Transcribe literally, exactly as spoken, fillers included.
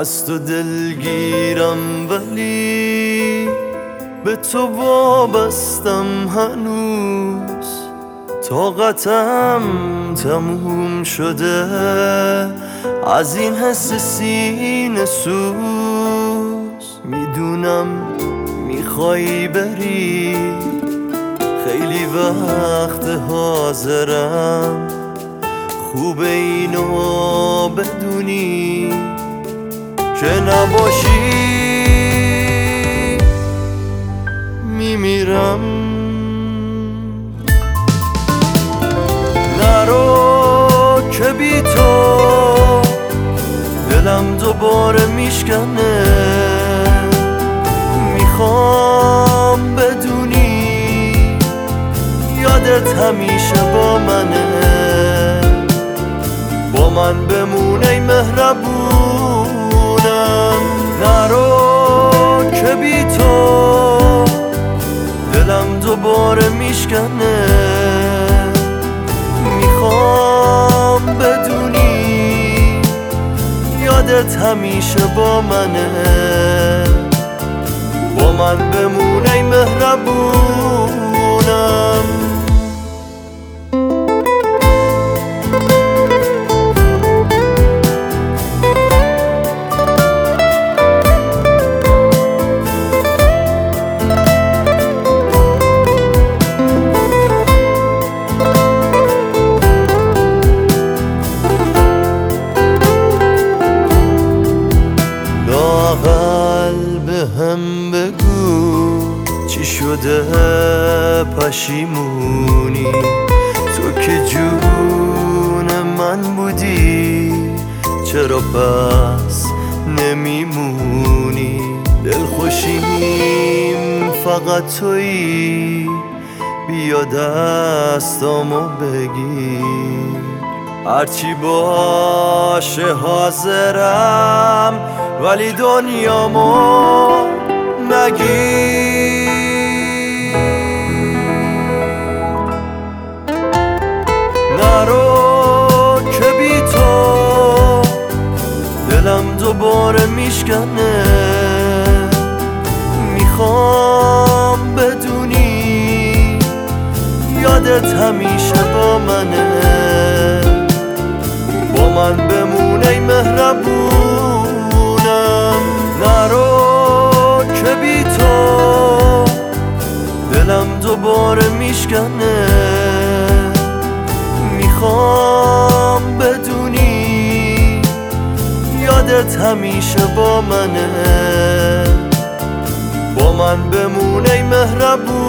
از تو دلگیرم ولی به تو وابستم هنوز. طاقتم تموم شده از این حس سینه سوز. میدونم میخوایی بری، خیلی وقت حاضرم، خوبه اینو بدونی که نباشی میمیرم. نرو که بی تو دلم دوباره میشکنه. میخوام بدونی یادت همیشه با منه، با من بمونه ای مهربونم. نرو که بی تو دلم دوباره میشکنه. میخوام بدونی یادت همیشه با منه، با من بمونه ای مهربونم. هم بگو چی شده پشیمونی، تو که جون من بودی چرا پس نمیمونی؟ دلخوشیم فقط تویی، بیا دستامو بگیر. هرچی باشه حاضرم ولی دنیامو نگیر. نرو که بی تو دلم دوباره میشکنه. میخوام بدونی یادت همیشه با منه، با من بمونه ای مهربونم. نرو که بی تو دلم دوباره میشکنه. میخوام بدونی یادت همیشه با منه، با من بمونه ای مهربونم.